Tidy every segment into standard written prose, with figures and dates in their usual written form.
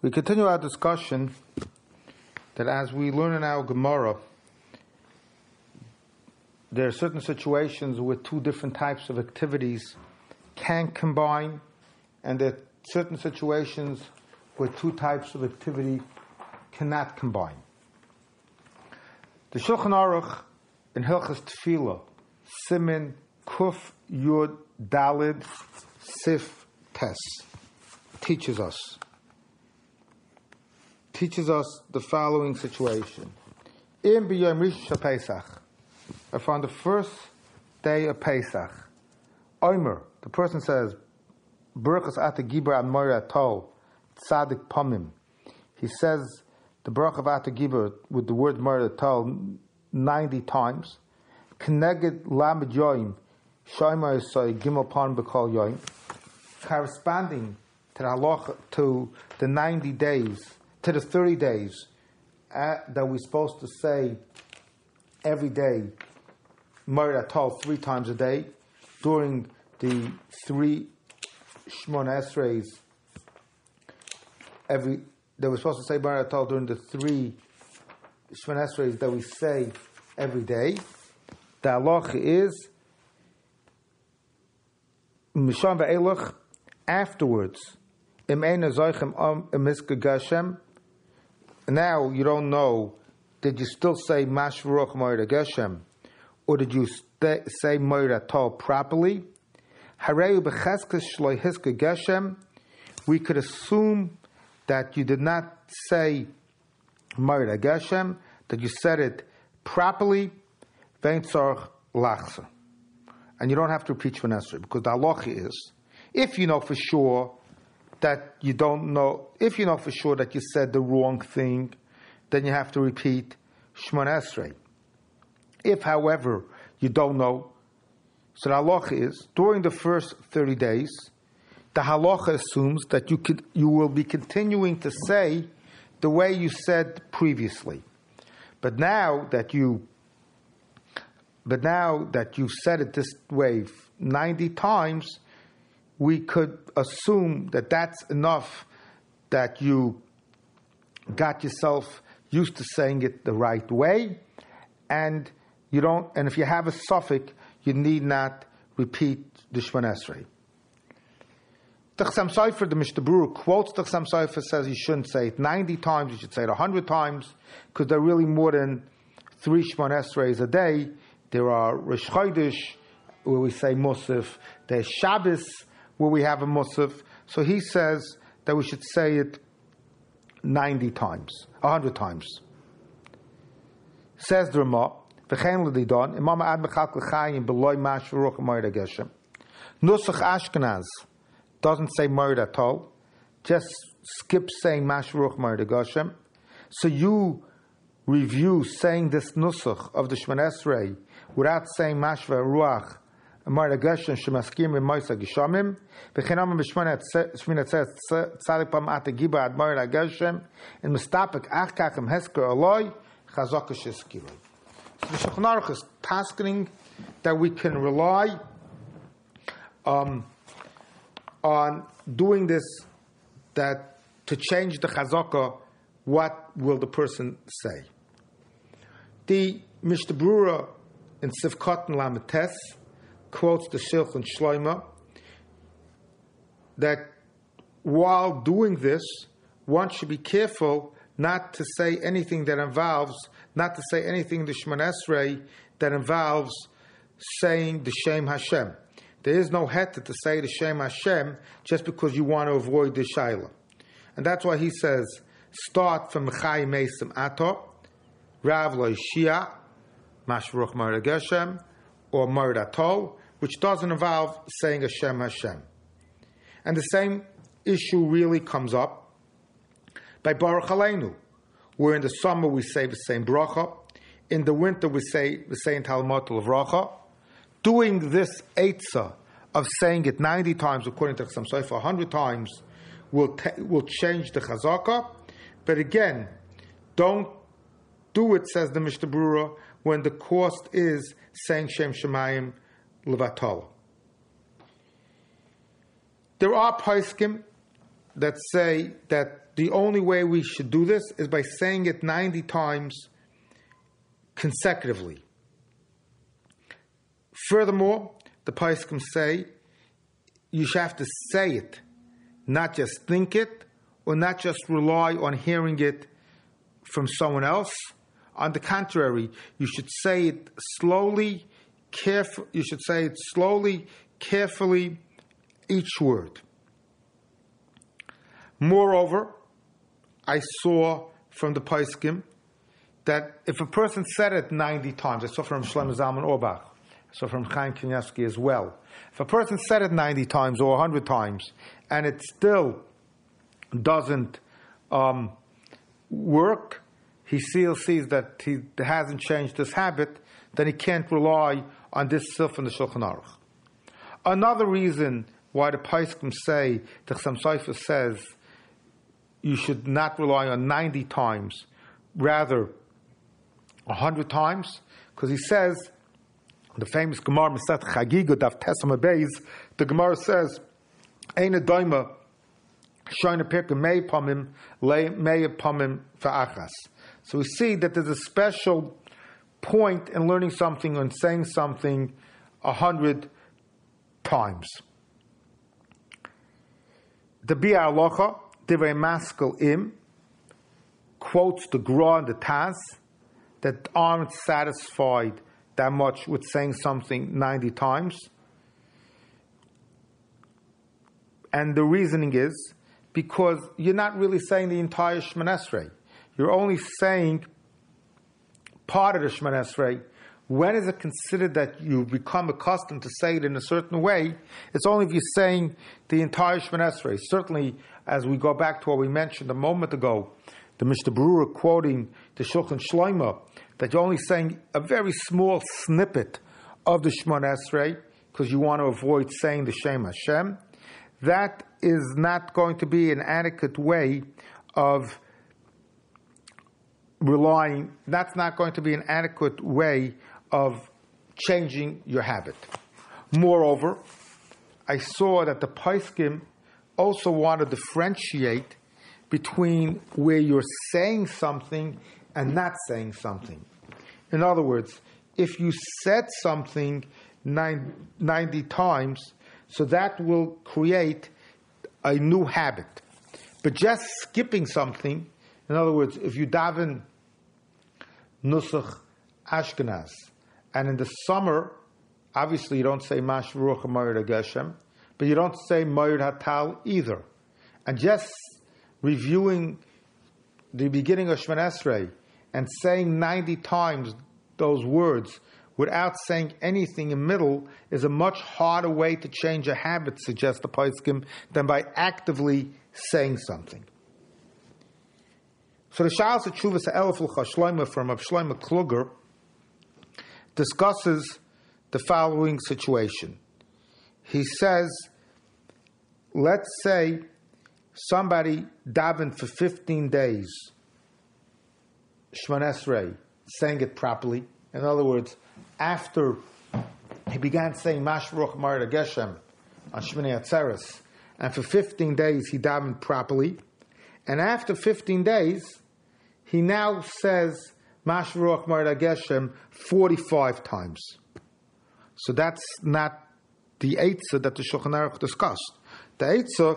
We continue our discussion that as we learn in our Gemara, there are certain situations where two different types of activities can combine, and there are certain situations where two types of activity cannot combine. The Shulchan Aruch in Hilchas Tefillah, Simin Kuf Yud Dalid Sif Tes, teaches us the following situation. Im b'yom Rishon Pesach, if on the first day of Pesach, Omer, the person says, Berachas Ata Gibra Ad Moira Tol Tzadik Pamim. He says the Baruch of Ata Gibra with the word Moira Tol 90 times. Keneged Lamed Yoim Shoyma Yisai Gimel Pan B'Kol Yoim, corresponding to the halacha, to the 90 days, to the 30 days that we're supposed to say every day Moira Tol 3 times a day during the 3 Shmona Esreis. They were supposed to say Moira Tol during the 3 Shmona Esreis that we say every day. The halacha is Misham ve'elach, afterwards. Now you don't know, did you still say Mashvaroch Moira Geshem, or did you say Moira Tol properly? Hareu b'cheskes shloi hiska Geshem, we could assume that you did not say Moira Geshem, that you said it properly, vein tzarch lachsa. And you don't have to repeat Shmona Esrei, because the halacha is, if you know for sure that you don't know, if you know for sure that you said the wrong thing, then you have to repeat Shmona Esrei. If, however, you don't know, so the halacha is, during the first 30 days, the halacha assumes that you will be continuing to say the way you said previously. But now that you've said it this way 90 times, we could assume that that's enough, that you got yourself used to saying it the right way, and if you have a suffix, you need not repeat the Shmona Esrei. The Chassam Sofer, the Mishnah Berurah, quotes the Chassam Sofer, says you shouldn't say it 90 times, you should say it 100 times, because there are really more than 3 Shmona Esreis a day. There are Rosh Chodesh, where we say Musaf. There's Shabbos, where we have a Musaf. So he says that we should say it 90 times, 100 times. Says the Ramah, V'chein l'didon, Imam Ad Mechal L'chayim B'loi Mashvaruch Moira Geshem. Nusach Ashkenaz doesn't say Moira Tol, just skips saying Mashvaruch Moira Geshem. So you review saying this Nusach of the Shmona Esrei without saying Mashva Ruach Moira Geshem Shemaskim Moisa Geshamim. V'chinam b'Shmona Esrei Tzadik Pam Ata Gibra Ad Moira Geshem and Mustapik Ach Kachem Hesker Aloi Chazaka Sheskiroi. So the Shulchan Aruch is tasking that we can rely on doing this, that to change the chazaka, what will the person say? The Mishnah Berurah in Sivkot and Lamed Tes quotes the Shulchan Shloima that while doing this, one should be careful not to say anything in the Shmona Esrei that involves saying the Shem Hashem. There is no heter to say the Shem Hashem just because you want to avoid the Shaila. And that's why he says, start from Chai Mesim Ato, Rav Lo Shia, Mashvaruch Moira Geshem, or Moira Tol, which doesn't involve saying Hashem Hashem. And the same issue really comes up by Baruch Aleinu, where in the summer we say the same bracha, in the winter we say the same Talmud Levracha. Doing this Eitzah of saying it 90 times, according to Chassam Sofer, 100 times, will change the Chazaka. But again, don't do it, says the Mishnah Berurah, when the cost is saying Shem Shemayim Levatala. There are poskim that say that the only way we should do this is by saying it 90 times consecutively. Furthermore, the Poskim say you should have to say it, not just think it, or not just rely on hearing it from someone else. On the contrary, you should say it slowly, carefully, each word. Moreover, I saw from the Poskim that if a person said it 90 times, I saw from Shlomo Zalman Auerbach, I saw from Chaim Kanievsky as well. If a person said it 90 times or 100 times, and it still doesn't work, he still sees that he hasn't changed this habit, then he can't rely on this sif in the Shulchan Aruch. Another reason why the Poskim say, the Chassam Sofer says, you should not rely on 90 times, rather 100 times, because he says, the famous Gemara Masechet Chagiga Daf Tesam Beis, the Gemara says, "Ein doima shoyne pirke mei pamim mei pamim va'achas." So we see that there's a special point in learning something and saying something 100 times. The Biur Halacha, Divrei Maskil Im, quotes the Gra and the Taz that aren't satisfied that much with saying something 90 times. And the reasoning is because you're not really saying the entire Shemoneh Esrei. You're only saying part of the Shemoneh Esrei. When is it considered that you become accustomed to say it in a certain way? It's only if you're saying the entire Shemoneh Esrei. Certainly, as we go back to what we mentioned a moment ago, the Mishnah Berurah quoting the Shulchan Shlomo, that you're only saying a very small snippet of the Shemoneh Esrei because you want to avoid saying the Shem Hashem. That is not going to be an adequate way of relying. That's not going to be an adequate way of changing your habit. Moreover, I saw that the Poskim also want to differentiate between where you're saying something and not saying something. In other words, if you said something 90 times, so that will create a new habit. But just skipping something, in other words, if you daven Nusach Ashkenaz, and in the summer, obviously you don't say Mash V'ruach Moed HaGeshem, but you don't say Moed HaTal either. And just reviewing the beginning of Shemoneh Esrei and saying 90 times those words without saying anything in the middle is a much harder way to change a habit, suggests the Poskim, than by actively saying something. So the Shalos HaTshuvas Elef L'cha Shlomo from Rav Shlomo Kluger discusses the following situation. He says, let's say somebody davened for 15 days, Shemoneh Esrei, saying it properly. In other words, after he began saying Mash V'ruach Moed HaGeshem on Shmini Atzeres, and for 15 days he davened properly, and after 15 days, he now says Mash V'ruach Moed HaGeshem 45 times. So that's not the Eitzah that the Shulchan Aruch discussed. The Eitzah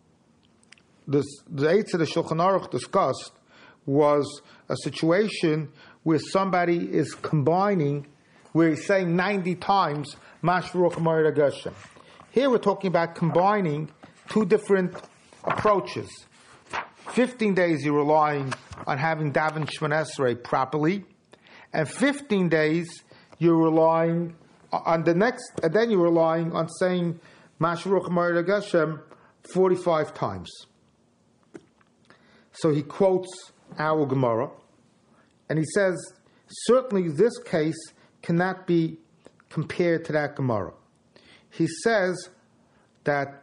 the Shulchan Aruch discussed was a situation where somebody is combining, where he's saying 90 times Mash V'ruach Moed HaGeshem. Here we're talking about combining two different approaches. 15 days you're relying on having daven Shemoneh Esrei properly, and 15 days you're relying on the next, and then you're relying on saying Mash V'ruach Moed HaGeshem 45 times. So he quotes our Gemara, and he says, certainly this case cannot be compared to that Gemara. He says that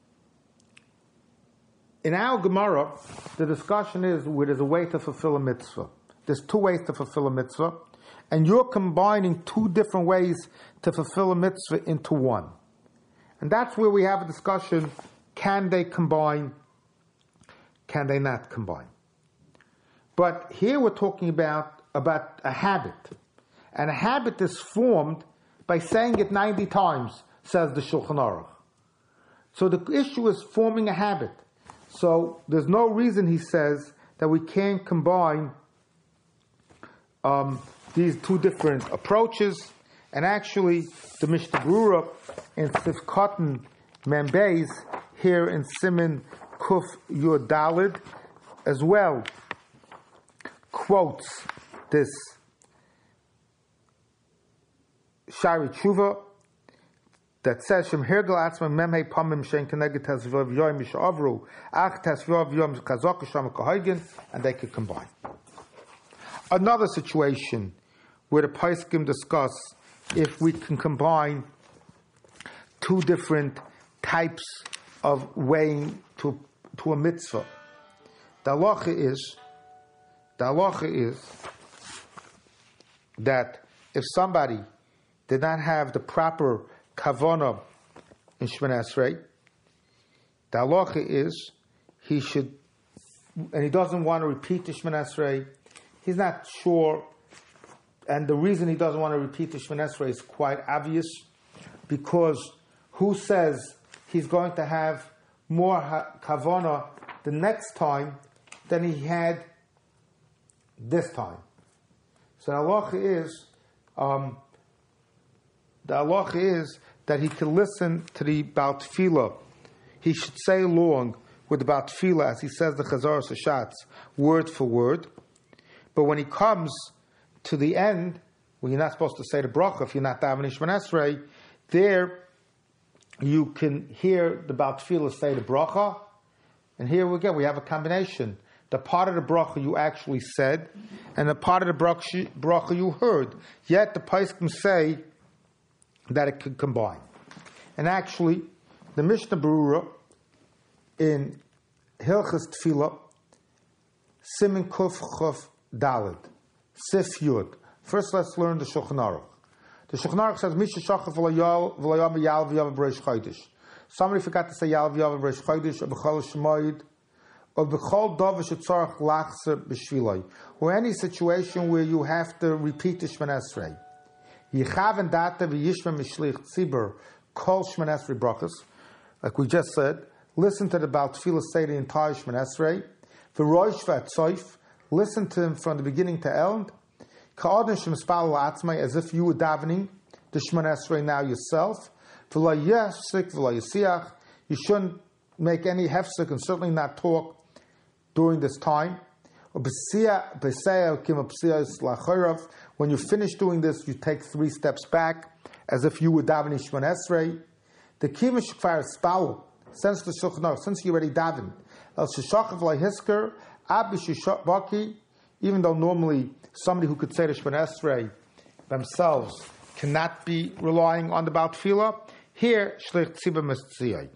in our Gemara, the discussion is where there's a way to fulfill a mitzvah. There's two ways to fulfill a mitzvah, and you're combining two different ways to fulfill a mitzvah into one. And that's where we have a discussion, can they combine can they not combine? But here we're talking about a habit. And a habit is formed by saying it 90 times, says the Shulchan Aruch. So the issue is forming a habit. So there's no reason, he says, that we can't combine these two different approaches. And actually, the Mishnah Berurah in Sifkatan Membeis, here in Siman Kuf Yud Dalid, as well, quotes this Shari Tshuva that says, Shem Hirgel Atzma Memhei Pamim Shen Keneged Tesvav Yoim Mishavru Ach Tesvav Yom Kazak Sham Kahaygen, and they could combine. Another situation where the Poskim discuss if we can combine two different types of weighing to a mitzvah. The halacha is that if somebody did not have the proper kavanah in Shemini Esrei, the halacha is he should, and he doesn't want to repeat the Shemini Esrei, he's not sure, and the reason he doesn't want to repeat the Shemini Esrei is quite obvious, because who says he's going to have more kavanah the next time than he had this time? So the halacha is that he can listen to the Baal Tefillah. He should say along with the Baal Tefillah, as he says the Chazar Sashatz, word for word. But when he comes to the end, when you're not supposed to say the bracha, if you're not davening Shemini Esrei, there you can hear the Baal Tefillah say the bracha, and here again we have a combination. The part of the bracha you actually said, and the part of the bracha you heard. Yet the Poskim say that it could combine. And actually, the Mishnah Berurah in Hilchas Tefillah, Siman Kuf Chuf Daled, Sif Yud. First, let's learn the Shulchan Aruch. The Shulchan Aruch says, Misha Shachaf v'layam yal v'yav b'reish chodesh. Somebody forgot to say yal v'yav b'reish chodesh, or b'chol shemoyed, or b'chol davar shetzarach lachzer b'shviloi, or any situation where you have to repeat the Shemini Esrei. Yichaven data v'yishma mishlich tzibur kol Shemini Esrei brachas, like we just said. Listen to the Baal Tefillah say the entire Shemini Esrei. V'roish v'atzoif, listen to him from the beginning to end. Ka'adon shemispal la'atzmai, as if you were davening the Shemini Esrei now yourself. V'lo yefsik v'lo yisiach, you shouldn't make any hefsik and certainly not talk during this time. When you finish doing this, you take 3 steps back, as if you were davening Shemini Esrei. The kimish kfar spal, since the Shulchan Aruch, since you already davened, el sheshachav lahisker abi shishbaki, even though normally somebody who could say the Shemini Esrei themselves cannot be relying on the Baal Tefillah, here shlich tziba mitziyai.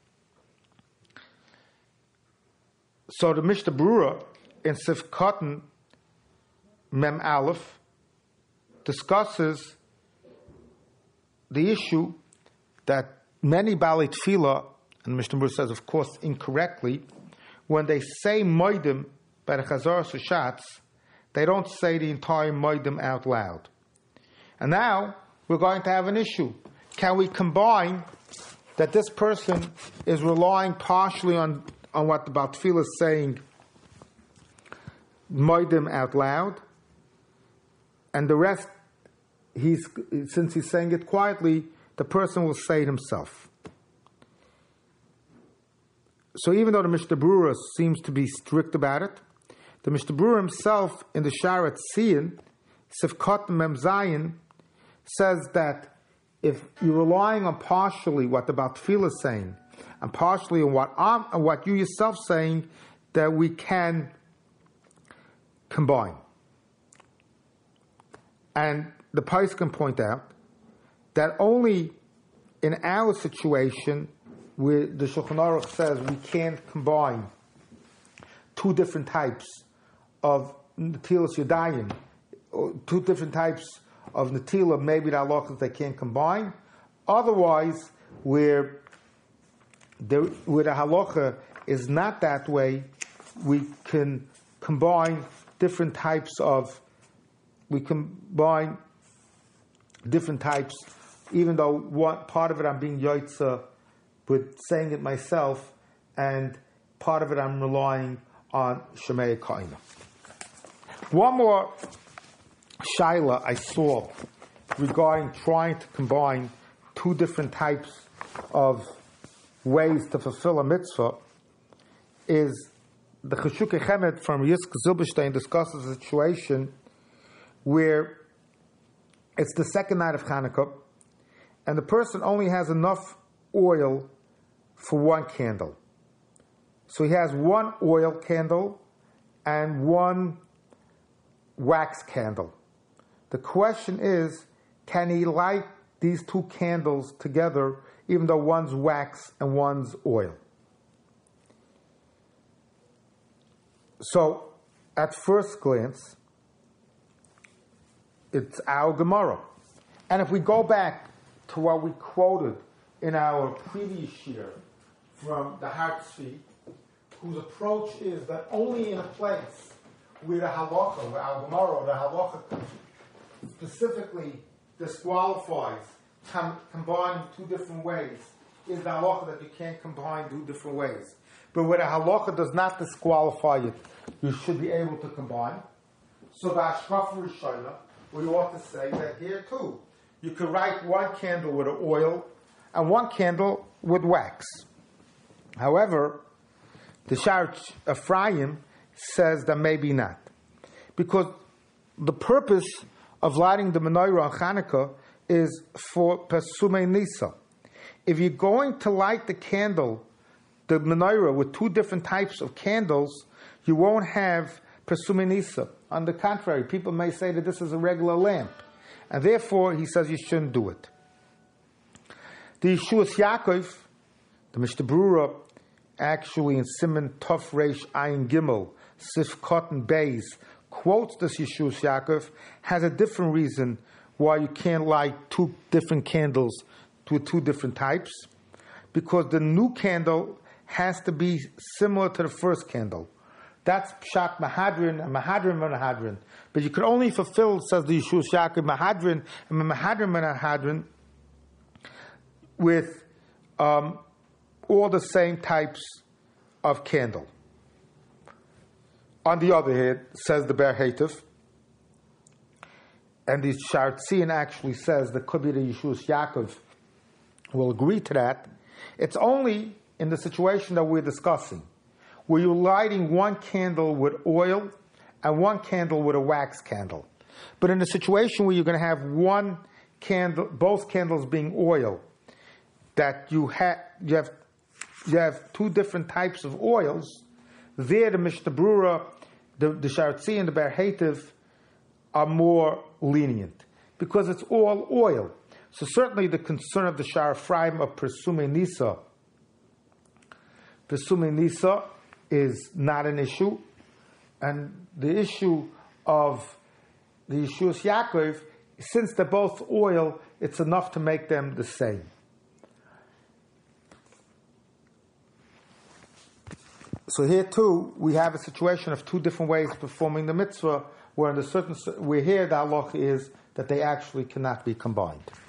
So the Mishnah Berurah in Sifkatan Mem Aleph discusses the issue that many Baalei Tefillah, and Mishnah Berurah says, of course, incorrectly, when they say Moedim by the Chazar Sashatz, they don't say the entire Moedim out loud. And now we're going to have an issue. Can we combine that this person is relying partially on what the Baal Tefillah is saying, Moedim out loud, and the rest, since he's saying it quietly, the person will say it himself. So even though the Mishnah Berurah seems to be strict about it, the Mishnah Berurah himself in the Sharat Tzion, Sifkot Mem Zayin, says that if you're relying on partially what the Baal Tefillah is saying, and partially on what you yourself saying, that we can combine. And the Poskim point out that only in our situation, where the Shulchan Aruch says we can't combine 2 different types of Netilas Yadayim, or 2 different types of Netila, maybe the halachas they can't combine. Otherwise, where the halacha is not that way, we can combine different types, even though one part of it I'm being yotza with saying it myself, and part of it I'm relying on Shemei Kaina. One more shaila I saw regarding trying to combine two different types of ways to fulfill a mitzvah is the Cheshukei Chemed from Yitzchak Zilberstein discusses a situation where it's the second night of Hanukkah and the person only has enough oil for one candle. So he has one oil candle and one wax candle. The question is, can he light these two candles together even though one's wax and one's oil? So, at first glance, it's our Gemara. And if we go back to what we quoted in our previous year from the Hartzvi, whose approach is that only in a place where the halacha, where our Gemara, the halacha specifically disqualifies combining two different ways, is the halacha that you can't combine two different ways. But where the halacha does not disqualify it, you should be able to combine. So the Hashkafa Rishona, we ought to say that here too, you could light one candle with oil and one candle with wax. However, the Sha'ar Ephraim says that maybe not. Because the purpose of lighting the menorah on Hanukkah is for Pesumei Nisa. If you're going to light the candle, the menorah, with two different types of candles, you won't have Pesumei Nisa. On the contrary, people may say that this is a regular lamp. And therefore, he says you shouldn't do it. The Yeshuas Yaakov, the Mishnah Berurah, actually in Siman Tov Reish Ayin Gimel, Sif Cotton Beis, quotes this Yeshuas Yaakov, has a different reason why you can't light two different candles with two different types. Because the new candle has to be similar to the first candle. That's Pshat Mahadrin and Mahadrin. But you could only fulfill, says the Yeshuas Yaakov, Mahadrin and Mahadrin with all the same types of candle. On the other hand, says the Ber Heitev, and the Sha'ar Tzion actually says that could be the Yeshuas Yaakov will agree to that. It's only in the situation that we're discussing, where you're lighting one candle with oil and one candle with a wax candle. But in a situation where you're going to have one candle, both candles being oil, that you have two different types of oils, there the Mishnah Berurah, the Sha'ar Tzion and the Ber Heitev are more lenient, because it's all oil. So certainly the concern of the Sha'ar Ephraim of Pesumei Nisa is not an issue, and the issue of the Yeshuas Yaakov, since they're both oil, it's enough to make them the same. So here too, we have a situation of two different ways of performing the mitzvah, where in the here the halach is that they actually cannot be combined.